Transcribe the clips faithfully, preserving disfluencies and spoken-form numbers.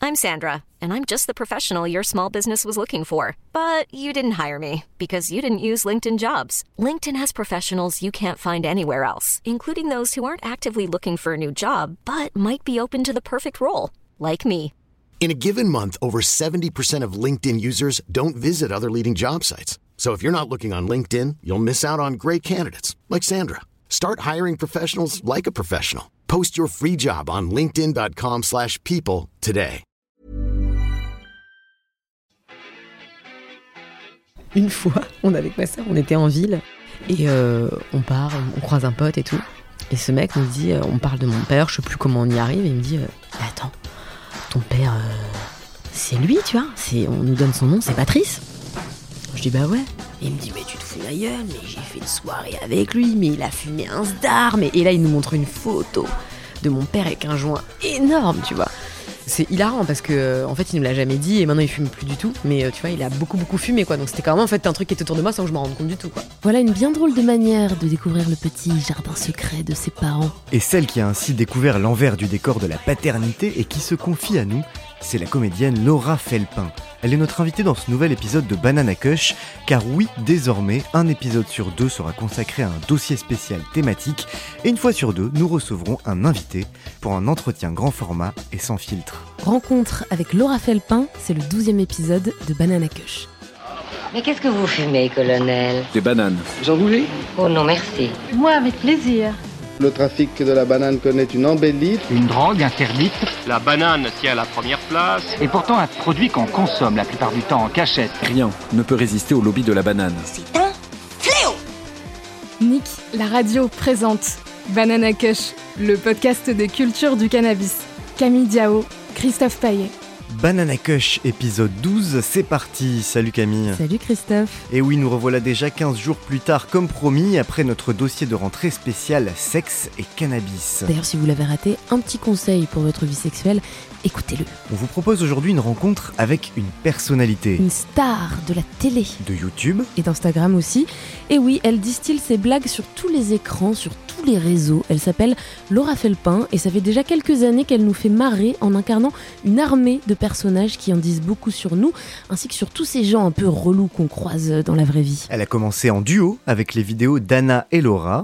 I'm Sandra, and I'm just the professional your small business was looking for. But you didn't hire me, because you didn't use LinkedIn Jobs. LinkedIn has professionals you can't find anywhere else, including those who aren't actively looking for a new job, but might be open to the perfect role, like me. In a given month, over seventy percent of LinkedIn users don't visit other leading job sites. So if you're not looking on LinkedIn, you'll miss out on great candidates like Sandra. Start hiring professionals like a professional. Post your free job on linkedin.com slash people today. Une fois, on avec ma sœur, on était en ville et euh, on part, on croise un pote et tout. Et ce mec nous dit, euh, on parle de mon père, je sais plus comment on y arrive, et il me dit, euh, attends, ton père, euh, c'est lui, tu vois, c'est, on nous donne son nom, c'est Patrice. Je dis bah ouais. Et il me dit mais tu te fous de la gueule, mais j'ai fait une soirée avec lui, mais il a fumé un sdar, mais et là il nous montre une photo de mon père avec un joint énorme, tu vois. C'est hilarant parce que en fait il nous l'a jamais dit et maintenant il fume plus du tout, mais tu vois il a beaucoup beaucoup fumé quoi, donc c'était quand même en fait un truc qui était autour de moi sans que je m'en rende compte du tout quoi. Voilà une bien drôle de manière de découvrir le petit jardin secret de ses parents. Et celle qui a ainsi découvert l'envers du décor de la paternité et qui se confie à nous, c'est la comédienne Laura Felpin. Elle est notre invitée dans ce nouvel épisode de Banana Kush, car oui, désormais, un épisode sur deux sera consacré à un dossier spécial thématique, et une fois sur deux, nous recevrons un invité pour un entretien grand format et sans filtre. Rencontre avec Laura Felpin, c'est le douzième épisode de Banana Kush. Mais qu'est-ce que vous fumez, colonel ? Des bananes. Vous en voulez ? Oh non, merci. Moi, avec plaisir. Le trafic de la banane connaît une embellie. Une drogue interdite. La banane tient la première place. Et pourtant un produit qu'on consomme la plupart du temps en cachette. Rien ne peut résister au lobby de la banane. C'est un fléau ! Nick, la radio présente Banana Kush, le podcast des cultures du cannabis. Camille Diao, Christophe Paillet. Banana Kush, épisode douze, c'est parti. Salut Camille. Salut Christophe. Et oui, nous revoilà déjà quinze jours plus tard, comme promis, après notre dossier de rentrée spécial sexe et cannabis. D'ailleurs, si vous l'avez raté, un petit conseil pour votre vie sexuelle, écoutez-le. On vous propose aujourd'hui une rencontre avec une personnalité. Une star de la télé. De YouTube. Et d'Instagram aussi. Et oui, elle distille ses blagues sur tous les écrans, sur tous les réseaux. Elle s'appelle Laura Felpin et ça fait déjà quelques années qu'elle nous fait marrer en incarnant une armée de personnages qui en disent beaucoup sur nous, ainsi que sur tous ces gens un peu relous qu'on croise dans la vraie vie. Elle a commencé en duo avec les vidéos d'Anna et Laura.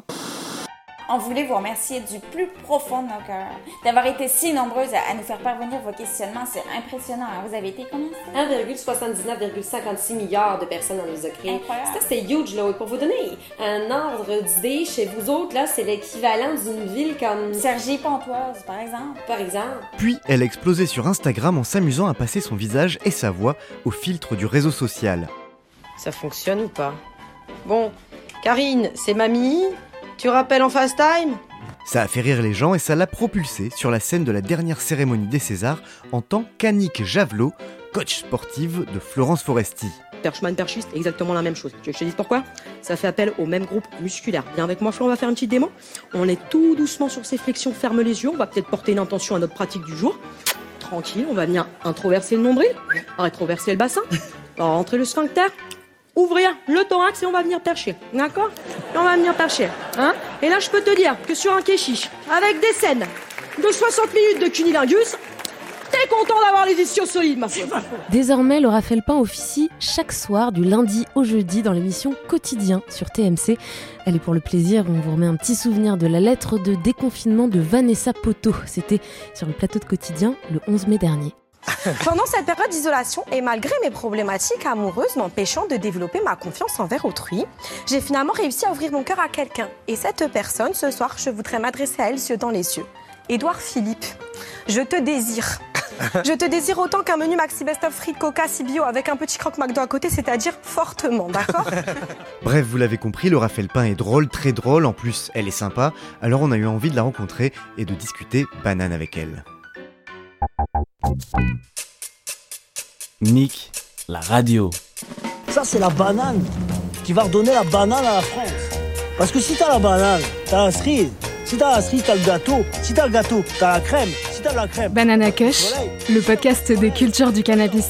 On voulait vous remercier du plus profond de nos cœurs d'avoir été si nombreuses à, à nous faire parvenir vos questionnements. C'est impressionnant. Hein? Vous avez été combien? un virgule soixante-dix-neuf virgule cinquante-six milliards de personnes en nous a créé. Ça, c'est huge, là. Pour vous donner un ordre d'idée, chez vous autres, là, c'est l'équivalent d'une ville comme... Cergy-Pontoise, par exemple. Par exemple. Puis, elle a explosé sur Instagram en s'amusant à passer son visage et sa voix au filtre du réseau social. Ça fonctionne ou pas? Bon, Karine, c'est mamie. Tu rappelles en FaceTime ? Ça a fait rire les gens et ça l'a propulsée sur la scène de la dernière cérémonie des Césars en tant qu'Annick Javelot, coach sportive de Florence Foresti. Perchman, perchiste, exactement la même chose. Tu veux que je te dise pourquoi ? Ça fait appel au même groupe musculaire. Viens avec moi, Flo, on va faire une petite démo. On est tout doucement sur ces flexions, ferme les yeux, on va peut-être porter une intention à notre pratique du jour. Tranquille, on va venir introverser le nombril, rétroverser le bassin, rentrer le sphincter. Ouvrir le thorax et on va venir percher, d'accord ? Et on va venir percher, hein ? Et là, je peux te dire que sur un kéchiche, avec des scènes de soixante minutes de cunilingus, t'es content d'avoir les ischios solides, ma fille. Désormais, Laura Felpin officie chaque soir du lundi au jeudi dans l'émission Quotidien sur T M C. Elle est pour le plaisir, on vous remet un petit souvenir de la lettre de déconfinement de Vanessa Poto. C'était sur le plateau de Quotidien le onze mai dernier. Pendant cette période d'isolation et malgré mes problématiques amoureuses m'empêchant de développer ma confiance envers autrui, j'ai finalement réussi à ouvrir mon cœur à quelqu'un. Et cette personne, ce soir, je voudrais m'adresser à elle yeux dans les yeux. Édouard Philippe, je te désire. Je te désire autant qu'un menu Maxi Best of frites Coca Cibio avec un petit croque McDo à côté, c'est-à-dire fortement, d'accord ? Bref, vous l'avez compris, Laura Felpin est drôle, très drôle, en plus elle est sympa, alors on a eu envie de la rencontrer et de discuter banane avec elle. Nick, la radio. Ça, c'est la banane qui va redonner la banane à la France. Parce que si t'as la banane, t'as la cerise. Si t'as la cerise, t'as le gâteau. Si t'as le gâteau, t'as la crème. Si t'as la crème... Banana Kush, le podcast des cultures du cannabis.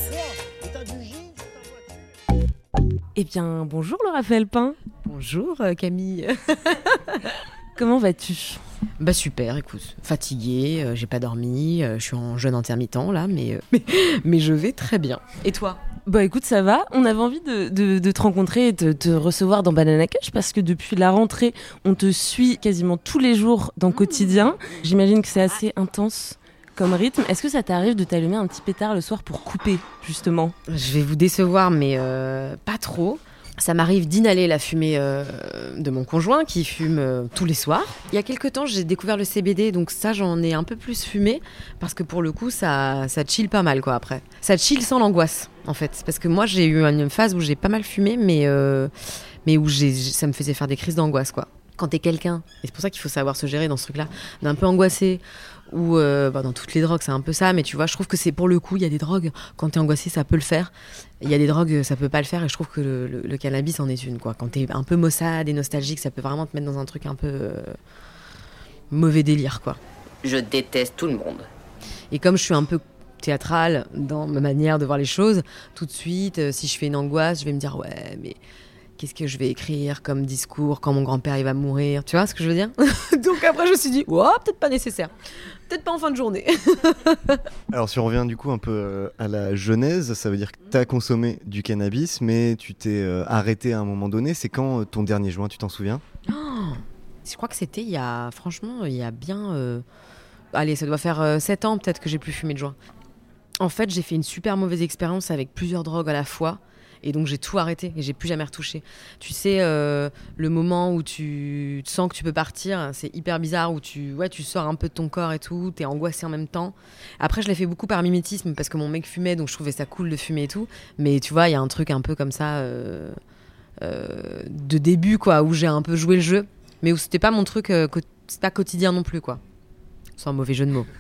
Eh bien, bonjour Laura Felpin. Bonjour Camille. Comment vas-tu ? Bah super, écoute, fatiguée, euh, j'ai pas dormi, euh, je suis en jeûne intermittent là, mais, euh, mais, mais je vais très bien. Et toi ? Bah écoute, ça va. On avait envie de, de, de te rencontrer et de te recevoir dans Banana Cush parce que depuis la rentrée, on te suit quasiment tous les jours dans Quotidien. J'imagine que c'est assez intense comme rythme. Est-ce que ça t'arrive de t'allumer un petit pétard le soir pour couper, justement ? Je vais vous décevoir, mais euh, pas trop. Ça m'arrive d'inhaler la fumée euh, de mon conjoint qui fume euh, tous les soirs. Il y a quelques temps, j'ai découvert le C B D, donc ça, j'en ai un peu plus fumé parce que pour le coup, ça, ça chill pas mal, quoi, après. Ça chill sans l'angoisse, en fait. Parce que moi, j'ai eu une phase où j'ai pas mal fumé, mais, euh, mais où j'ai, ça me faisait faire des crises d'angoisse, quoi. Quand t'es quelqu'un, et c'est pour ça qu'il faut savoir se gérer dans ce truc-là, d'un peu angoissé, ou euh, bah dans toutes les drogues, c'est un peu ça, mais tu vois, je trouve que c'est pour le coup, il y a des drogues, quand t'es angoissé, ça peut le faire. Il y a des drogues, ça peut pas le faire, et je trouve que le, le, le cannabis en est une, quoi. Quand t'es un peu maussade et nostalgique, ça peut vraiment te mettre dans un truc un peu euh, mauvais délire, quoi. Je déteste tout le monde. Et comme je suis un peu théâtrale dans ma manière de voir les choses, tout de suite, euh, si je fais une angoisse, je vais me dire, ouais, mais qu'est-ce que je vais écrire comme discours quand mon grand-père il va mourir, tu vois ce que je veux dire? Donc après je me suis dit, oh, peut-être pas nécessaire, peut-être pas en fin de journée. Alors si on revient du coup un peu euh, à la genèse, ça veut dire que tu as consommé du cannabis, mais tu t'es euh, arrêté à un moment donné. C'est quand euh, ton dernier joint, tu t'en souviens? Oh, je crois que c'était il y a, franchement, il y a bien... Euh... Allez, ça doit faire euh, sept ans peut-être que j'ai plus fumé de joint. En fait, j'ai fait une super mauvaise expérience avec plusieurs drogues à la fois. Et donc j'ai tout arrêté et j'ai plus jamais retouché. Tu sais, euh, le moment où tu sens que tu peux partir, c'est hyper bizarre, où tu, ouais, tu sors un peu de ton corps et tout, t'es angoissé en même temps. Après, je l'ai fait beaucoup par mimétisme parce que mon mec fumait, donc je trouvais ça cool de fumer et tout. Mais tu vois, il y a un truc un peu comme ça euh, euh, de début, quoi, où j'ai un peu joué le jeu, mais où c'était pas mon truc, euh, co- c'est pas quotidien non plus, quoi. C'est un mauvais jeu de mots.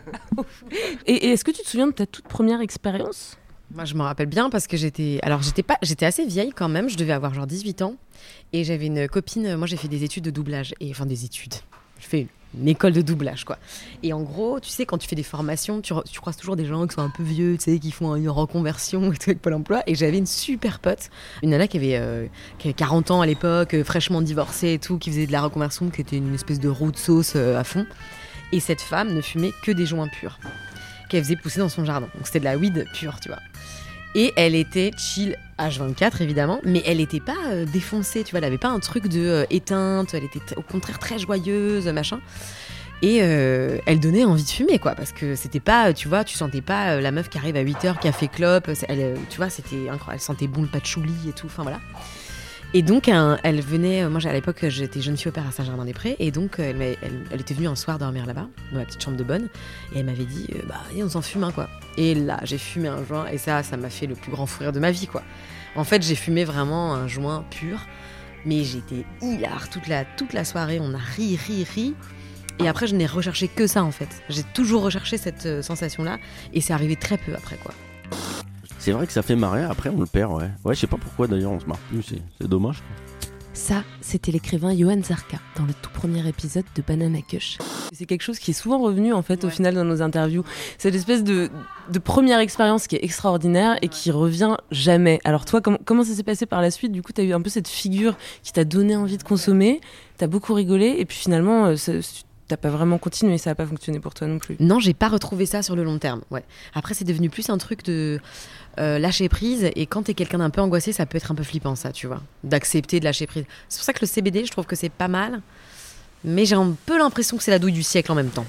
et, et est-ce que tu te souviens de ta toute première expérience ? Moi, je me rappelle bien parce que j'étais... Alors, j'étais, pas... j'étais assez vieille quand même. Je devais avoir genre dix-huit ans. Et j'avais une copine... Moi, j'ai fait des études de doublage. Et... Enfin, des études. Je fais une école de doublage, quoi. Et en gros, tu sais, quand tu fais des formations, tu, re... tu croises toujours des gens qui sont un peu vieux, tu sais, qui font une reconversion et tout avec Pôle emploi. Et j'avais une super pote. Une nana qui avait, euh... qui avait quarante ans à l'époque, euh, fraîchement divorcée et tout, qui faisait de la reconversion, qui était une espèce de roue de sauce euh, à fond. Et cette femme ne fumait que des joints purs qu'elle faisait pousser dans son jardin. Donc, c'était de la weed pure, tu vois. Et elle était chill H vingt-quatre, évidemment, mais elle n'était pas euh, défoncée, tu vois, elle n'avait pas un truc de euh, éteinte, elle était t- au contraire très joyeuse, machin. Et euh, elle donnait envie de fumer, quoi, parce que c'était pas, tu vois, tu sentais pas euh, la meuf qui arrive à huit heures, qui a fait clope, elle, euh, tu vois, c'était incroyable, elle sentait bon le patchouli et tout, enfin voilà. Et donc, un, elle venait, moi à l'époque j'étais jeune fille au père à Saint-Germain-des-Prés, et donc elle, elle, elle était venue un soir dormir là-bas, dans ma petite chambre de bonne, et elle m'avait dit, euh, bah allez, on s'en fume un, quoi. Et là, j'ai fumé un joint, et ça, ça m'a fait le plus grand fou rire de ma vie, quoi. En fait, j'ai fumé vraiment un joint pur, mais j'étais hilar toute la, toute la soirée, on a ri, ri, ri, et après je n'ai recherché que ça, en fait. J'ai toujours recherché cette euh, sensation-là, et c'est arrivé très peu après, quoi. C'est vrai que ça fait marrer, après on le perd, ouais. Ouais, je sais pas pourquoi d'ailleurs on se marre plus, c'est, c'est dommage. Ça, c'était l'écrivain Johan Zarka dans le tout premier épisode de Banana Cush. C'est quelque chose qui est souvent revenu en fait, ouais, au final dans nos interviews. C'est l'espèce de, de première expérience qui est extraordinaire et qui revient jamais. Alors toi, com- comment ça s'est passé par la suite ? Du coup, t'as eu un peu cette figure qui t'a donné envie de consommer, t'as beaucoup rigolé et puis finalement, euh, ça, t'as pas vraiment continué, ça a pas fonctionné pour toi non plus. Non, j'ai pas retrouvé ça sur le long terme. Ouais. Après, c'est devenu plus un truc de euh, lâcher prise. Et quand t'es quelqu'un d'un peu angoissé, ça peut être un peu flippant, ça, tu vois, d'accepter de lâcher prise. C'est pour ça que le C B D, je trouve que c'est pas mal. Mais j'ai un peu l'impression que c'est la douille du siècle en même temps.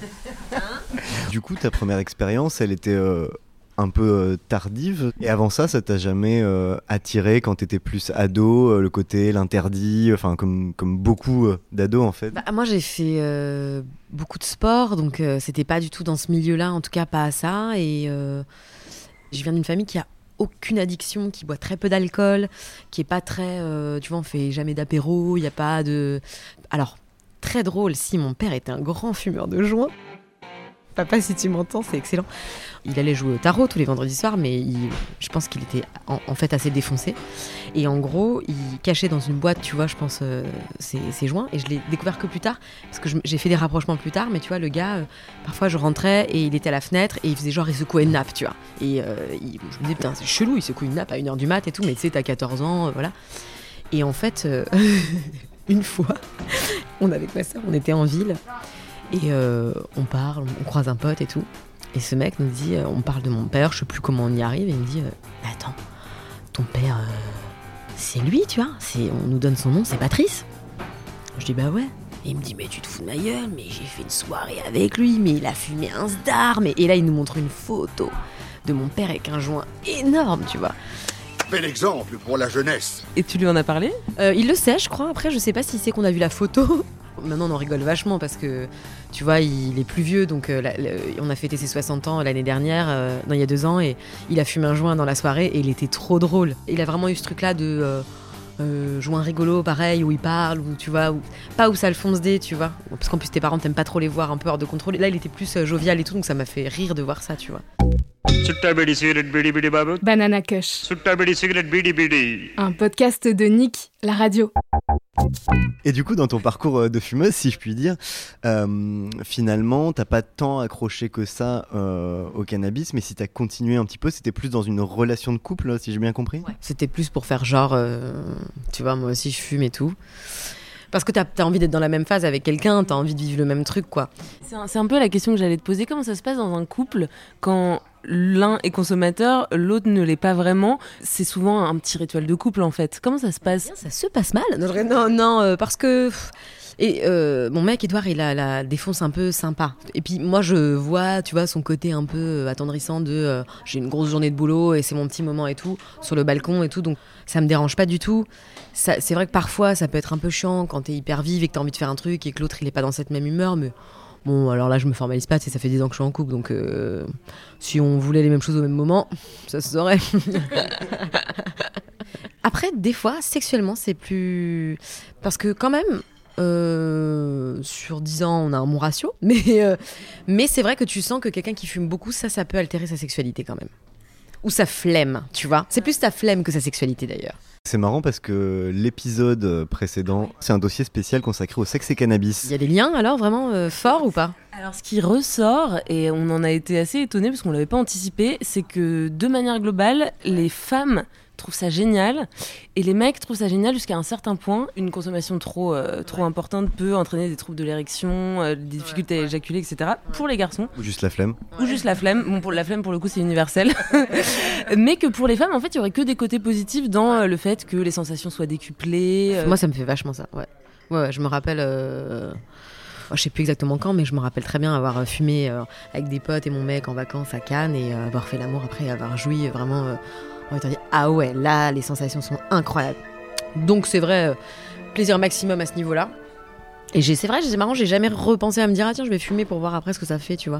Du coup, ta première expérience, elle était euh, un peu euh, tardive. Et avant ça, ça t'a jamais euh, attiré quand t'étais plus ado, euh, le côté, l'interdit, enfin comme, comme beaucoup euh, d'ados en fait? Bah, moi, j'ai fait euh, beaucoup de sport, donc euh, c'était pas du tout dans ce milieu-là, en tout cas pas à ça. Et euh, je viens d'une famille qui a aucune addiction, qui boit très peu d'alcool, qui est pas très... Euh, tu vois, on fait jamais d'apéro, il y a pas de... Alors... Très drôle, si mon père était un grand fumeur de joints. Papa, si tu m'entends, c'est excellent. Il allait jouer au tarot tous les vendredis soirs, mais il, je pense qu'il était en, en fait assez défoncé. Et en gros, il cachait dans une boîte, tu vois, je pense, euh, ses, ses joints. Et je l'ai découvert que plus tard, parce que je, j'ai fait des rapprochements plus tard. Mais tu vois, le gars, euh, parfois je rentrais et il était à la fenêtre et il faisait genre, il secouait une nappe, tu vois. Et euh, il, je me disais, putain, c'est chelou, il secoue une nappe à une heure du mat et tout. Mais tu sais, t'as quatorze ans, euh, voilà. Et en fait, euh, une fois... on avec ma sœur, on était en ville et euh, on parle, on croise un pote et tout. Et ce mec nous dit, euh, on parle de mon père, je sais plus comment on y arrive, et il me dit, euh, attends, ton père, euh, c'est lui, tu vois, c'est, on nous donne son nom, c'est Patrice. Je dis bah ouais. Et il me dit, mais tu te fous de ma gueule, mais j'ai fait une soirée avec lui, mais il a fumé un sdar, mais... Et là, il nous montre une photo de mon père avec un joint énorme, tu vois. Bel exemple pour la jeunesse. Et tu lui en as parlé ? euh, Il le sait, je crois. Après, je sais pas s'il sait qu'on a vu la photo. Maintenant, on en rigole vachement parce que, tu vois, il est plus vieux. Donc, euh, la, la, on a fêté ses soixante ans l'année dernière, euh, non, il y a deux ans, et il a fumé un joint dans la soirée et il était trop drôle. Il a vraiment eu ce truc-là de... Euh, Euh, joint rigolo pareil où il parle, où tu vois, où, pas où ça le fonce dé, tu vois, parce qu'en plus tes parents t'aiment pas trop les voir un peu hors de contrôle. Là il était plus euh, jovial et tout, donc ça m'a fait rire de voir ça, tu vois. Banana Kush, un podcast de Nick, la radio. Et du coup, dans ton parcours de fumeuse, si je puis dire, euh, finalement, t'as pas tant accroché que ça euh, au cannabis, mais si t'as continué un petit peu, c'était plus dans une relation de couple, si j'ai bien compris ? Ouais. C'était plus pour faire genre, euh, tu vois, moi aussi je fume et tout. Parce que t'as, t'as envie d'être dans la même phase avec quelqu'un, t'as envie de vivre le même truc, quoi. C'est un, c'est un peu la question que j'allais te poser. Comment ça se passe dans un couple quand l'un est consommateur, l'autre ne l'est pas vraiment ? C'est souvent un petit rituel de couple, en fait. Comment ça se passe ? Ça se passe mal. Non, non, euh, parce que... Et euh, mon mec, Edouard, il a la défonce un peu sympa. Et puis moi, je vois, tu vois, son côté un peu attendrissant de euh, j'ai une grosse journée de boulot et c'est mon petit moment et tout, sur le balcon et tout, donc ça me dérange pas du tout. Ça, c'est vrai que parfois, ça peut être un peu chiant quand t'es hyper vive et que t'as envie de faire un truc et que l'autre, il est pas dans cette même humeur, mais bon, alors là, je me formalise pas, ça fait dix ans que je suis en couple, donc euh, si on voulait les mêmes choses au même moment, ça se saurait. Après, des fois, sexuellement, c'est plus... Parce que quand même... Euh, sur dix ans, on a un bon ratio, mais, euh, mais c'est vrai que tu sens que quelqu'un qui fume beaucoup, ça, ça peut altérer sa sexualité quand même. Ou sa flemme, tu vois. C'est plus sa flemme que sa sexualité d'ailleurs. C'est marrant parce que l'épisode précédent, c'est un dossier spécial consacré au sexe et cannabis. Il y a des liens alors vraiment euh, forts ou pas ? Alors ce qui ressort, et on en a été assez étonnés parce qu'on l'avait pas anticipé, c'est que de manière globale, les femmes trouvent ça génial et les mecs trouvent ça génial jusqu'à un certain point. Une consommation trop, euh, trop importante peut entraîner des troubles de l'érection, euh, des difficultés à éjaculer, et cetera. Pour les garçons. Ou juste la flemme. Ou juste la flemme. Bon, pour la flemme, pour le coup, c'est universel. Mais que pour les femmes, en fait, il y aurait que des côtés positifs dans euh, le fait que les sensations soient décuplées. Euh... Moi, ça me fait vachement ça, ouais. Ouais, ouais je me rappelle... Euh... Oh, je sais plus exactement quand, mais je me rappelle très bien avoir fumé euh, avec des potes et mon mec en vacances à Cannes et euh, avoir fait l'amour après, avoir joui vraiment... Euh... On va te dire, ah ouais, là, les sensations sont incroyables. Donc, c'est vrai, euh, plaisir maximum à ce niveau-là. Et j'ai, c'est vrai, c'est marrant, j'ai jamais repensé à me dire, ah tiens, je vais fumer pour voir après ce que ça fait, tu vois.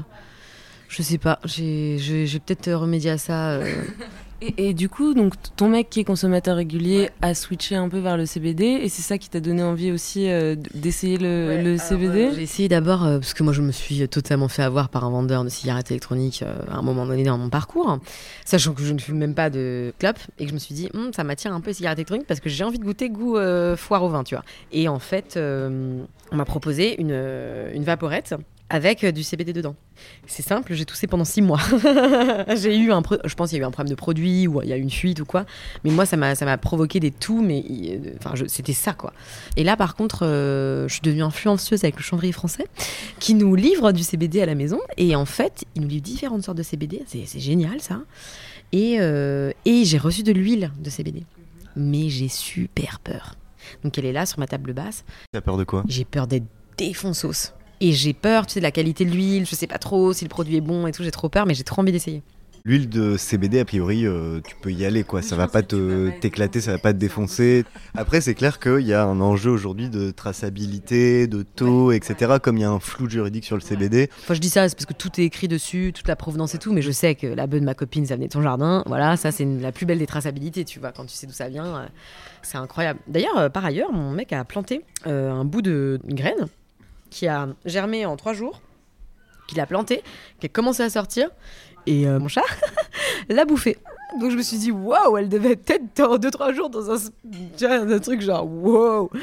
Je sais pas, j'ai, j'ai, j'ai peut-être remédié à ça. Euh... Et, et du coup, donc, ton mec qui est consommateur régulier a switché un peu vers le C B D et c'est ça qui t'a donné envie aussi euh, d'essayer le, ouais, le C B D ? euh, J'ai essayé d'abord, euh, parce que moi je me suis totalement fait avoir par un vendeur de cigarettes électroniques euh, à un moment donné dans mon parcours, hein, sachant que je ne fume même pas de clope et que je me suis dit, hm, ça m'attire un peu les cigarettes électroniques parce que j'ai envie de goûter goût euh, foire au vin, tu vois. Et en fait, euh, on m'a proposé une, une vaporette avec du C B D dedans. C'est simple, j'ai toussé pendant six mois. j'ai eu un, pro- je pense qu'il y a eu un problème de produit ou il y a eu une fuite ou quoi. Mais moi, ça m'a, ça m'a provoqué des toux, mais enfin, je, c'était ça quoi. Et là, par contre, euh, je suis devenue influenceuse avec le Chanvrier français, qui nous livre du C B D à la maison. Et en fait, il nous livre différentes sortes de C B D. C'est, c'est génial ça. Et, euh, et j'ai reçu de l'huile de C B D. Mais j'ai super peur. Donc elle est là sur ma table basse. T'as peur de quoi ? J'ai peur d'être défonceuse. Et j'ai peur, tu sais, de la qualité de l'huile, je sais pas trop si le produit est bon et tout, j'ai trop peur, mais j'ai trop envie d'essayer. L'huile de C B D, a priori, euh, tu peux y aller, quoi. Ça va pas te, t'éclater, ça va pas te défoncer. Après, c'est clair qu'il y a un enjeu aujourd'hui de traçabilité, de taux, et cetera. Comme il y a un flou juridique sur le C B D. Enfin, je dis ça, c'est parce que tout est écrit dessus, toute la provenance et tout, mais je sais que la bœuf de ma copine, ça venait de ton jardin. Voilà, ça, c'est une, la plus belle des traçabilités, tu vois. Quand tu sais d'où ça vient, euh, c'est incroyable. D'ailleurs, euh, par ailleurs, mon mec a planté euh, un bout de une graine qui a germé en trois jours, qu'il a planté, qui a commencé à sortir, et euh, mon chat l'a bouffé. Donc je me suis dit, waouh, elle devait être peut-être dans deux trois jours dans un, un truc genre, waouh.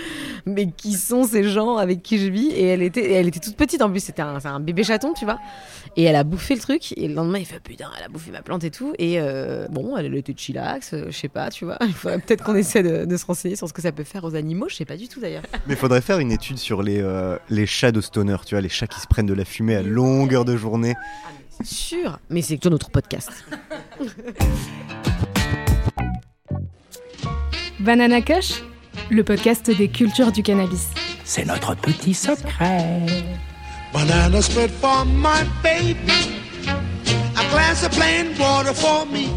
mais qui sont ces gens avec qui je vis ? Et elle était, elle était toute petite en plus, c'était un, c'est un bébé chaton, tu vois. Et elle a bouffé le truc, et le lendemain, il fait putain, elle a bouffé ma plante et tout. Et euh, bon, elle était chillax, euh, je sais pas, tu vois. Il faudrait peut-être qu'on essaie de, de se renseigner sur ce que ça peut faire aux animaux, je sais pas du tout d'ailleurs. Mais il faudrait faire une étude sur les, euh, les chats de stoner, tu vois, les chats qui se prennent de la fumée à longueur de journée. C'est sûr, mais c'est que notre podcast. Banana Kush, le podcast des cultures du cannabis. C'est notre petit secret. Banana split for my baby. A glass of plain water for me.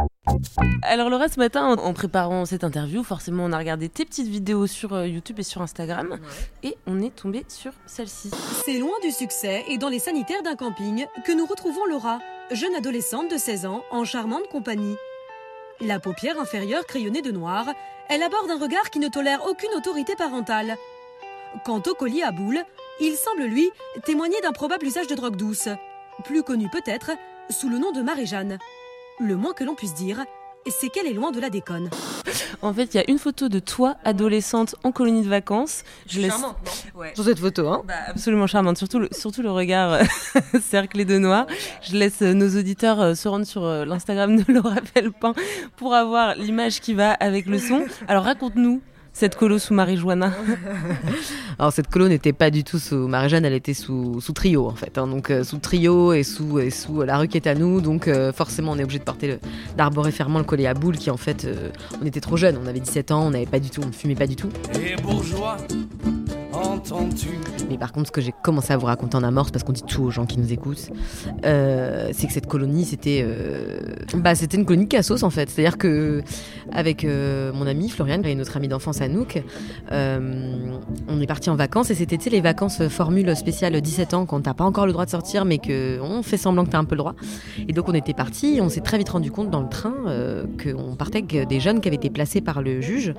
Alors Laura, ce matin, en préparant cette interview, forcément on a regardé tes petites vidéos sur euh, YouTube et sur Instagram, ouais. Et on est tombé sur celle-ci. C'est loin du succès et dans les sanitaires d'un camping que nous retrouvons Laura, jeune adolescente de seize ans, en charmante compagnie. La paupière inférieure crayonnée de noir, elle aborde un regard qui ne tolère aucune autorité parentale. Quant au collier à boules, il semble, lui, témoigner d'un probable usage de drogue douce, plus connu peut-être sous le nom de Marie-Jeanne. Le moins que l'on puisse dire, c'est qu'elle est loin de la déconne. En fait, il y a une photo de toi, adolescente, en colonie de vacances. Je laisse... Charmante, non ? Ouais. Sur cette photo, hein ? Bah, absolument charmante, surtout le, surtout le regard cerclé de noir. Je laisse nos auditeurs se rendre sur l'Instagram de Laura Felpin pour avoir l'image qui va avec le son. Alors raconte-nous cette colo sous Marie-Joanna. Alors cette colo n'était pas du tout sous Marie-Jeanne, elle était sous, sous trio en fait, hein. Donc euh, sous trio et sous, et sous la rue qui est à nous, donc euh, forcément on est obligé de porter le, d'arborer fermement le collier à boules qui en fait, euh, on était trop jeunes, on avait dix-sept ans, on n'avait pas du tout, on ne fumait pas du tout. Et bourgeois, entends-tu ? Mais par contre ce que j'ai commencé à vous raconter en amorce, parce qu'on dit tout aux gens qui nous écoutent, euh, c'est que cette colonie c'était, euh, bah, c'était une colonie de cassos en fait, c'est-à-dire que avec euh, mon amie Floriane et notre amie d'enfance Anouk, euh, on est partis en vacances et c'était les vacances formule spéciale dix-sept ans quand t'as pas encore le droit de sortir mais qu'on fait semblant que t'as un peu le droit. Et donc on était partis et on s'est très vite rendu compte dans le train euh, qu'on partait avec des jeunes qui avaient été placés par le juge,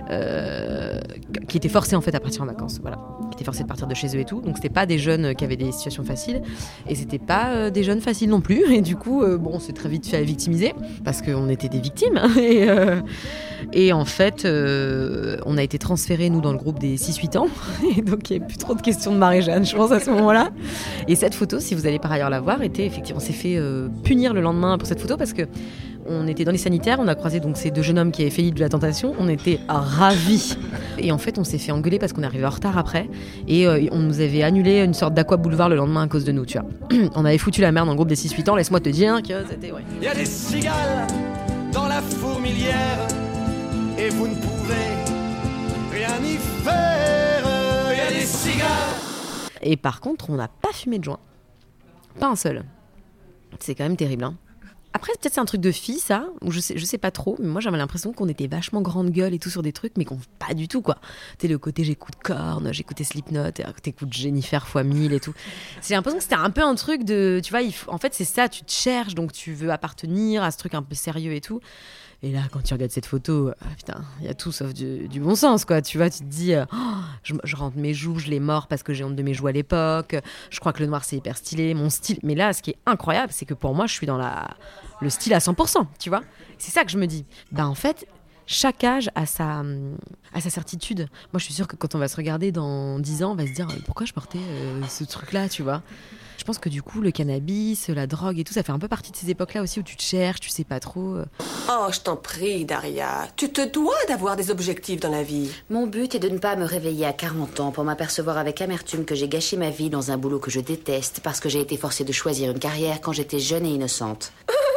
euh, qui étaient forcés en fait à partir en vacances, voilà, qui étaient forcés de partir de chez eux et tout. Donc c'était pas des jeunes qui avaient des situations faciles et c'était pas euh, des jeunes faciles non plus. Et du coup, euh, bon, on s'est très vite fait victimiser parce qu'on était des victimes. Et, euh, et en fait, euh, on a été transférés nous dans le groupe des six huit ans. Et donc il n'y avait plus trop de questions de Marie-Jeanne, je pense, à ce moment-là. Et cette photo, si vous allez par ailleurs la voir, était effectivement, on s'est fait euh, punir le lendemain pour cette photo parce que on était dans les sanitaires, on a croisé donc ces deux jeunes hommes qui avaient fait l'île de la tentation, on était ravis. Et en fait, on s'est fait engueuler parce qu'on est arrivé en retard après et euh, on nous avait annulé une sorte d'aqua boulevard le lendemain à cause de nous, tu vois. On avait foutu la merde dans le groupe des six huit ans, laisse-moi te dire que c'était... Ouais. Il y a des cigales dans la fourmilière et vous ne pouvez rien y faire. Il y a des cigales. Et par contre, on n'a pas fumé de joint. Pas un seul. C'est quand même terrible, hein. Après, peut-être c'est un truc de fille, ça, ou je sais, je sais pas trop, mais moi j'avais l'impression qu'on était vachement grande gueule et tout sur des trucs, mais qu'on pas du tout, quoi. Tu sais, le côté j'écoute Korn, j'écoutais Slipknot, t'écoutes Jennifer fois mille et tout. J'ai l'impression que c'était un peu un truc de, tu vois, il faut, en fait c'est ça, tu te cherches, donc tu veux appartenir à ce truc un peu sérieux et tout. Et là, quand tu regardes cette photo, ah, putain, il y a tout sauf du, du bon sens, quoi. Tu vois, tu te dis, euh, oh, je, je rentre mes joues, je les mords parce que j'ai honte de mes joues à l'époque. Je crois que le noir, c'est hyper stylé, mon style. Mais là, ce qui est incroyable, c'est que pour moi, je suis dans la, le style à cent pour cent, tu vois. C'est ça que je me dis. Ben, en fait, chaque âge a sa, a sa certitude. Moi, je suis sûre que quand on va se regarder dans dix ans, on va se dire, pourquoi je portais euh, ce truc-là, tu vois. Je pense que du coup, le cannabis, la drogue et tout, ça fait un peu partie de ces époques-là aussi où tu te cherches, tu sais pas trop. Oh, je t'en prie, Daria. Tu te dois d'avoir des objectifs dans la vie. Mon but est de ne pas me réveiller à quarante ans pour m'apercevoir avec amertume que j'ai gâché ma vie dans un boulot que je déteste parce que j'ai été forcée de choisir une carrière quand j'étais jeune et innocente.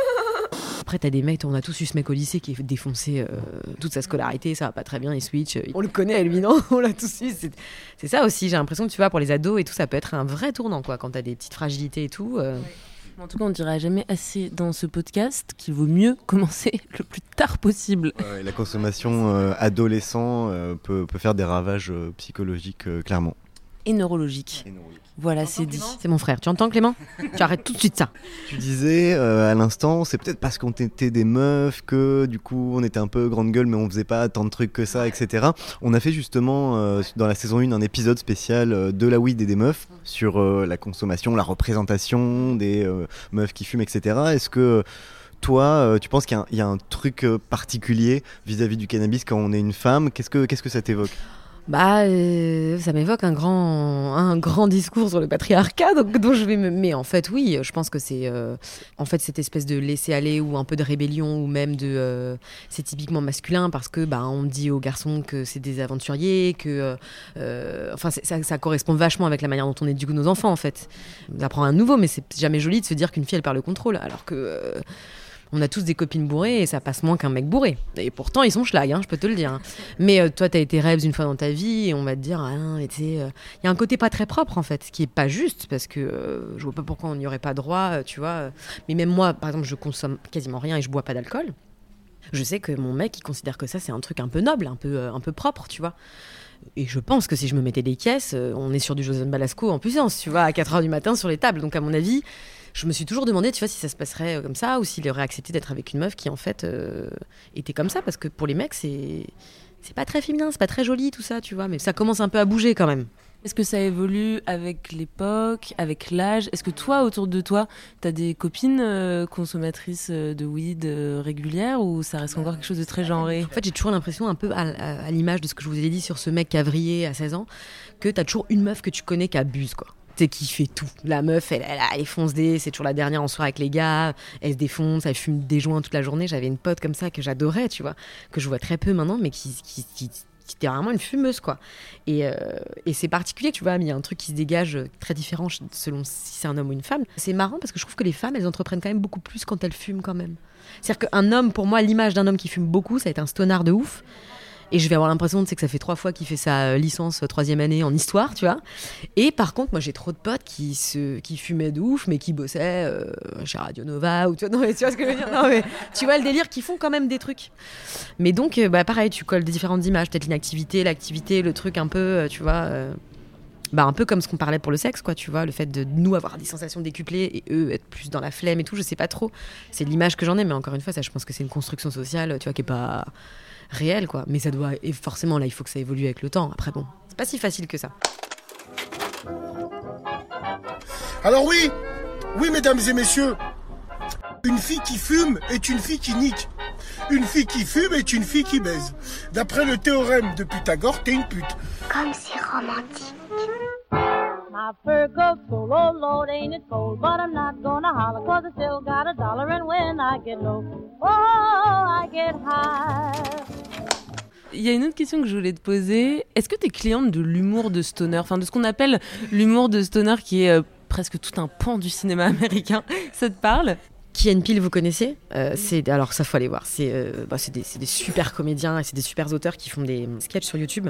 Après, t'as des mecs, on a tous eu ce mec au lycée qui est défoncé euh, toute sa scolarité, ça va pas très bien, il switch. On le connaît, lui, non ? On l'a tous eu. C'est, c'est ça aussi, j'ai l'impression que tu vois, pour les ados et tout, ça peut être un vrai tournant, quoi, quand t'as des petites fragilités et tout. Euh... En tout cas, on ne dira jamais assez dans ce podcast qu'il vaut mieux commencer le plus tard possible. Ouais, la consommation euh, adolescent euh, peut, peut faire des ravages euh, psychologiques, euh, clairement. Et neurologiques. Et neurologiques. Voilà, c'est dit. C'est mon frère. Tu entends, Clément ? Tu arrêtes tout de suite ça. Tu disais euh, à l'instant, c'est peut-être parce qu'on était des meufs que du coup on était un peu grande gueule, mais on faisait pas tant de trucs que ça, et cetera. On a fait justement euh, dans la saison un un épisode spécial euh, de la weed et des meufs sur euh, la consommation, la représentation des euh, meufs qui fument, et cetera. Est-ce que toi, euh, tu penses qu'il y a, un, il y a un truc particulier vis-à-vis du cannabis quand on est une femme ? Qu'est-ce que, qu'est-ce que ça t'évoque ? Bah, euh, ça m'évoque un grand, un grand discours sur le patriarcat, donc dont je vais me. Mais en fait, oui, je pense que c'est, euh, en fait, cette espèce de laisser aller ou un peu de rébellion ou même de, euh, c'est typiquement masculin parce que, bah, on dit aux garçons que c'est des aventuriers, que, euh, enfin, c'est, ça, ça correspond vachement avec la manière dont on éduque nos enfants, en fait. On apprend un nouveau, mais c'est jamais joli de se dire qu'une fille elle perd le contrôle, alors que. Euh, On a tous des copines bourrées et ça passe moins qu'un mec bourré. Et pourtant, ils sont schlag, hein, je peux te le dire. Hein. Mais euh, toi, t'as été rebs une fois dans ta vie et on va te dire, ah non, mais tu sais, il euh, y a un côté pas très propre en fait, ce qui est pas juste parce que euh, je vois pas pourquoi on n'y aurait pas droit, euh, tu vois. Mais même moi, par exemple, je consomme quasiment rien et je bois pas d'alcool. Je sais que mon mec, il considère que ça, c'est un truc un peu noble, un peu, euh, un peu propre, tu vois. Et je pense que si je me mettais des caisses, euh, on est sur du Joseph Balasco en puissance, tu vois, à quatre heures du matin sur les tables. Donc à mon avis, je me suis toujours demandé, tu vois, si ça se passerait comme ça ou s'il aurait accepté d'être avec une meuf qui en fait euh, était comme ça, parce que pour les mecs, c'est c'est pas très féminin, c'est pas très joli tout ça, tu vois, mais ça commence un peu à bouger quand même. Est-ce que ça évolue avec l'époque, avec l'âge ? Est-ce que toi, autour de toi, t'as des copines euh, consommatrices de weed euh, régulières ou ça reste encore quelque chose de très genré ? En fait, j'ai toujours l'impression, un peu à, à, à l'image de ce que je vous ai dit sur ce mec qui a vrillé à seize ans, que t'as toujours une meuf que tu connais qui abuse, quoi. C'est qui fait tout. La meuf, elle, elle, elle fonce des, c'est toujours la dernière en soirée avec les gars, elle se défonce, elle fume des joints toute la journée. J'avais une pote comme ça que j'adorais, tu vois, que je vois très peu maintenant, mais qui, qui, qui, qui était vraiment une fumeuse, quoi. Et, euh, et c'est particulier, tu vois, mais il y a un truc qui se dégage très différent selon si c'est un homme ou une femme. C'est marrant parce que je trouve que les femmes, elles entreprennent quand même beaucoup plus quand elles fument quand même. C'est-à-dire qu'un homme, pour moi, l'image d'un homme qui fume beaucoup, ça va être un stonard de ouf. Et je vais avoir l'impression tu sais, que ça fait trois fois qu'il fait sa licence troisième année en histoire, tu vois. Et par contre, moi, j'ai trop de potes qui, se, qui fumaient de ouf, mais qui bossaient euh, chez Radio Nova. Ou, tu, vois, non, mais, tu vois ce que je veux dire ? Non, mais tu vois le délire, qui font quand même des trucs. Mais donc, bah, pareil, tu colles des différentes images. Peut-être l'inactivité, l'activité, le truc un peu, tu vois... Euh, bah, un peu comme ce qu'on parlait pour le sexe, quoi, tu vois. Le fait de nous avoir des sensations décuplées et eux être plus dans la flemme et tout, je sais pas trop. C'est l'image que j'en ai, mais encore une fois, ça, je pense que c'est une construction sociale, tu vois, qui est pas... réel, quoi. Mais ça doit... Et forcément, là, il faut que ça évolue avec le temps. Après, bon, c'est pas si facile que ça. Alors oui, oui, mesdames et messieurs, une fille qui fume est une fille qui nique. Une fille qui fume est une fille qui baise. D'après le théorème de Pythagore, t'es une pute. Comme c'est romantique. My fur coat's full, oh Lord, ain't it cold? But I'm not gonna holler, cause I still got a dollar. And when I get low, oh, I get high. Il y a une autre question que je voulais te poser. Est-ce que t'es cliente de l'humour de stoner ? Enfin, de ce qu'on appelle l'humour de stoner, qui est euh, presque tout un pan du cinéma américain. Ça te parle ? Key and Peele, vous connaissez ? euh, c'est, Alors ça, faut aller voir. C'est, euh, bah, c'est, des, c'est des super comédiens et c'est des super auteurs qui font des sketchs sur YouTube.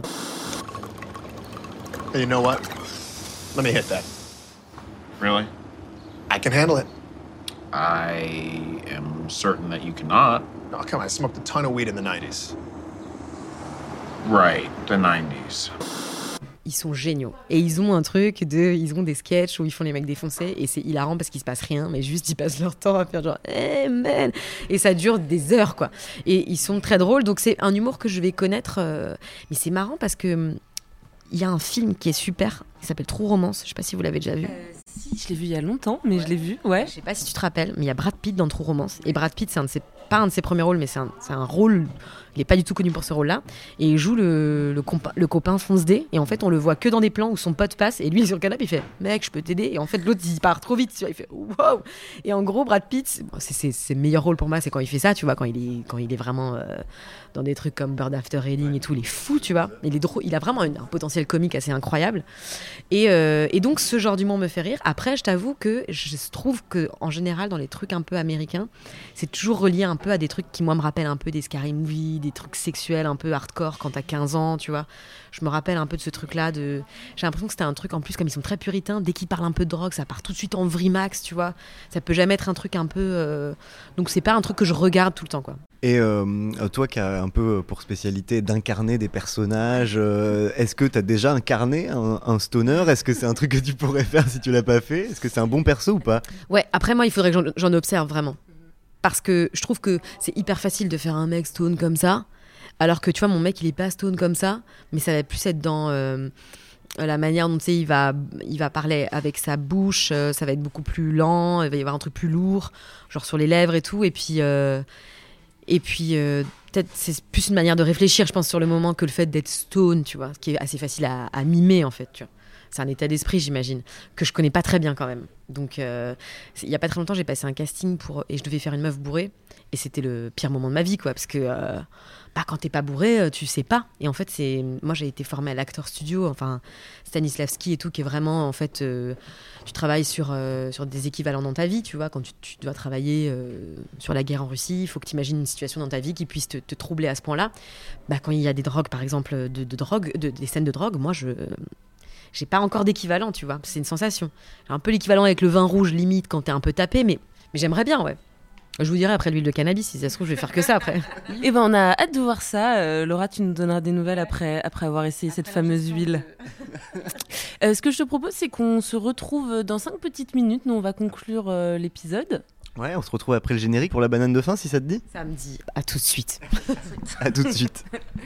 Hey, you know what ? Let me hit that. Really? I can handle it. I am certain that you cannot. Oh, come on, I smoked a ton of weed in the nineties. Right, the nineties. Ils sont géniaux. Et ils ont un truc de... Ils ont des sketchs où ils font les mecs défoncés et c'est hilarant parce qu'il se passe rien, mais juste ils passent leur temps à faire genre hey man, et ça dure des heures, quoi. Et ils sont très drôles, donc c'est un humour que je vais connaître. Euh... Mais c'est marrant parce que il y a un film qui est super, qui s'appelle True Romance. Je sais pas si vous l'avez déjà vu. Euh, si, je l'ai vu il y a longtemps, mais ouais. je l'ai vu, ouais. Je sais pas si tu te rappelles, mais il y a Brad Pitt dans True Romance. Et Brad Pitt, c'est un de ses, pas un de ses premiers rôles, mais c'est un, c'est un rôle. Il est pas du tout connu pour ce rôle-là. Et il joue le, le, compa, le copain Fonce D. Et en fait, on le voit que dans des plans où son pote passe. Et lui, il est sur le canapé, il fait mec, je peux t'aider. Et en fait, l'autre, il part trop vite. Tu vois, il fait wow. Et en gros, Brad Pitt, c'est, c'est, c'est le meilleur rôle pour moi, c'est quand il fait ça, tu vois, quand il est, quand il est vraiment euh, dans des trucs comme Bird After Reading et tout. Il est fou, tu vois. Il est drôle. Il a vraiment une, un potentiel comique assez incroyable. Et, euh, et donc, ce genre d'humour me fait rire. Après, je t'avoue que je trouve que en général, dans les trucs un peu américains, c'est toujours relié un peu à des trucs qui, moi, me rappellent un peu des scary movies, des trucs sexuels un peu hardcore quand t'as quinze ans, tu vois. Je me rappelle un peu de ce truc-là. De... J'ai l'impression que c'était un truc, en plus, comme ils sont très puritains, dès qu'ils parlent un peu de drogue, ça part tout de suite en vrille max, tu vois. Ça peut jamais être un truc un peu... Euh... Donc, c'est pas un truc que je regarde tout le temps, quoi. Et euh, toi qui as un peu pour spécialité d'incarner des personnages, euh, est-ce que tu as déjà incarné un, un stoner ? Est-ce que c'est un truc que tu pourrais faire si tu l'as pas fait ? Est-ce que c'est un bon perso ou pas ? Ouais, après moi il faudrait que j'en, j'en observe vraiment. Parce que je trouve que c'est hyper facile de faire un mec stone comme ça, alors que tu vois mon mec il est pas stone comme ça, mais ça va plus être dans... Euh, la manière dont tu sais, il va, il va parler avec sa bouche, euh, ça va être beaucoup plus lent, il va y avoir un truc plus lourd, genre sur les lèvres et tout, et puis... Euh, Et puis, euh, peut-être c'est plus une manière de réfléchir, je pense, sur le moment que le fait d'être stone, tu vois, ce qui est assez facile à, à mimer en fait, tu vois. C'est un état d'esprit, j'imagine, que je connais pas très bien quand même. Donc, euh, il y a pas très longtemps, j'ai passé un casting pour et je devais faire une meuf bourrée, et c'était le pire moment de ma vie, quoi, parce que euh, bah, quand t'es pas bourré, tu sais pas. Et en fait, c'est moi j'ai été formée à l'Actor Studio, enfin Stanislavski et tout, qui est vraiment en fait, euh, tu travailles sur euh, sur des équivalents dans ta vie, tu vois, quand tu, tu dois travailler euh, sur la guerre en Russie, il faut que tu imagines une situation dans ta vie qui puisse te, te troubler à ce point-là. Bah, quand il y a des drogues, par exemple, de, de drogue, de, des scènes de drogue, moi je j'ai pas encore d'équivalent, tu vois. C'est une sensation. J'ai un peu l'équivalent avec le vin rouge, limite, quand t'es un peu tapé, mais, mais j'aimerais bien, ouais. Je vous dirai après l'huile de cannabis, si ça se trouve, je vais faire que ça après. Eh ben, on a hâte de voir ça. Euh, Laura, tu nous donneras des nouvelles après, après avoir essayé cette fameuse huile. Euh, ce que je te propose, c'est qu'on se retrouve dans cinq petites minutes. Nous, on va conclure euh, l'épisode. Ouais, on se retrouve après le générique pour la banane de fin, si ça te dit. Ça me dit. À tout de suite. À tout de suite.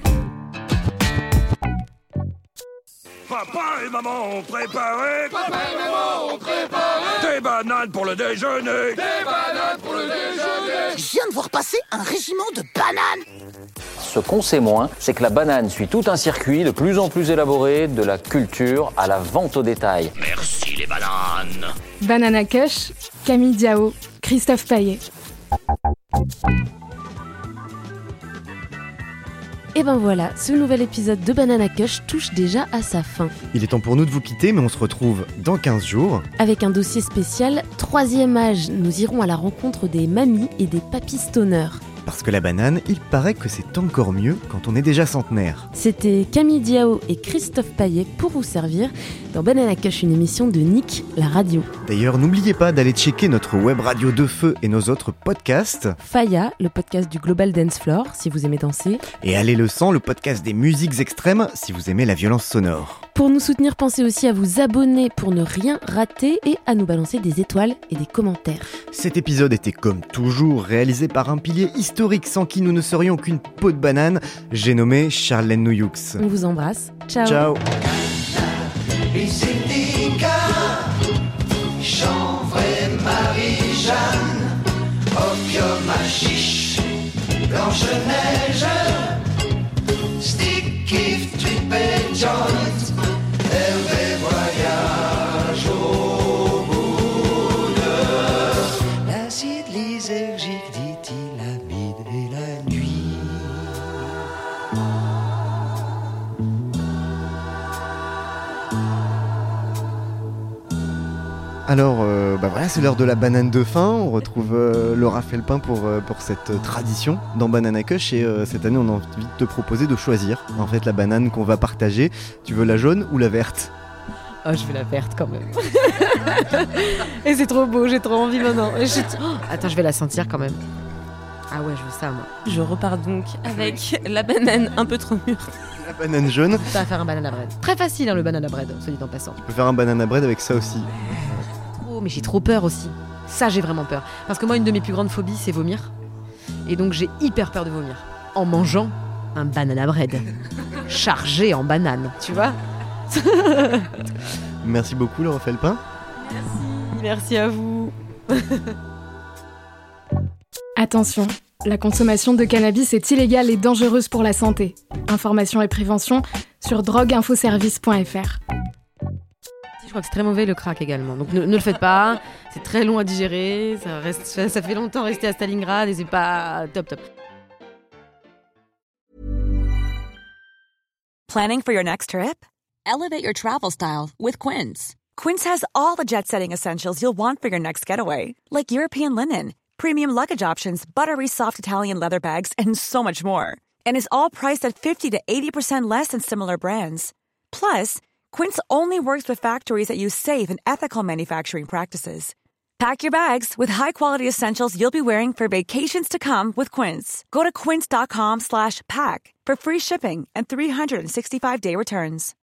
Papa et maman ont préparé. Papa et maman ont préparé. Des bananes pour le déjeuner. Des bananes pour le déjeuner. Je viens de voir passer un régiment de bananes. Ce qu'on sait moins, c'est que la banane suit tout un circuit de plus en plus élaboré, de la culture à la vente au détail. Merci les bananes. Banana Kush, Camille Diao, Christophe Paillet. Et ben voilà, ce nouvel épisode de Banana Kush touche déjà à sa fin. Il est temps pour nous de vous quitter, mais on se retrouve dans quinze jours. Avec un dossier spécial, troisième âge, nous irons à la rencontre des mamies et des papis stoners. Parce que la banane, il paraît que c'est encore mieux quand on est déjà centenaire. C'était Camille Diao et Christophe Paillet pour vous servir dans Banana Kush, une émission de Nick, la radio. D'ailleurs, n'oubliez pas d'aller checker notre web radio de feu et nos autres podcasts. Faya, le podcast du Global Dance Floor, si vous aimez danser. Et Allez le sang, le podcast des musiques extrêmes, si vous aimez la violence sonore. Pour nous soutenir, pensez aussi à vous abonner pour ne rien rater et à nous balancer des étoiles et des commentaires. Cet épisode était comme toujours réalisé par un pilier historique sans qui nous ne serions qu'une peau de banane. J'ai nommé Charlène Noyoux. On vous embrasse. Ciao. Ciao. Chanvre et Marie-Jeanne, opium à chiche, Blanche-Neige, stick, if, trip et joint, Hervé voyage au bout de l'acide lysergique, dithylamide et la nuit. Alors, euh, bah voilà, c'est l'heure de la banane de fin. On retrouve euh, Laura Felpin pour, euh, pour cette euh, tradition dans Banana Kush. Et euh, cette année, on a envie de te proposer de choisir en fait la banane qu'on va partager. Tu veux la jaune ou la verte ? Oh, je veux la verte quand même. Et c'est trop beau, j'ai trop envie maintenant. Et je... oh, attends, je vais la sentir quand même. Ah ouais, je veux ça, moi. Je repars donc avec la banane un peu trop mûre. La banane jaune. Ça va faire un banana bread. Très facile, hein, le banana bread, soit dit en passant. Tu peux faire un banana bread avec ça aussi. Oh, mais j'ai trop peur aussi. Ça, j'ai vraiment peur. Parce que moi, une de mes plus grandes phobies, c'est vomir. Et donc, j'ai hyper peur de vomir. En mangeant un banana bread. Chargé en banane, tu vois. Merci beaucoup, Laura Felpin. Merci. Merci à vous. Attention, la consommation de cannabis est illégale et dangereuse pour la santé. Information et prévention sur drogue info service point f r. Je crois que c'est très mauvais le crack également, donc ne, ne le faites pas. C'est très long à digérer, ça, reste, ça, ça fait longtemps rester à Stalingrad et c'est pas top top. Planning for your next trip? Elevate your travel style with Quince. Quince has all the jet-setting essentials you'll want for your next getaway, like European linen, premium luggage options, buttery soft Italian leather bags, and so much more. And is all priced at fifty to eighty percent less than similar brands. Plus, Quince only works with factories that use safe and ethical manufacturing practices. Pack your bags with high-quality essentials you'll be wearing for vacations to come with Quince. Go to quince dot com slash pack for free shipping and three sixty-five day returns.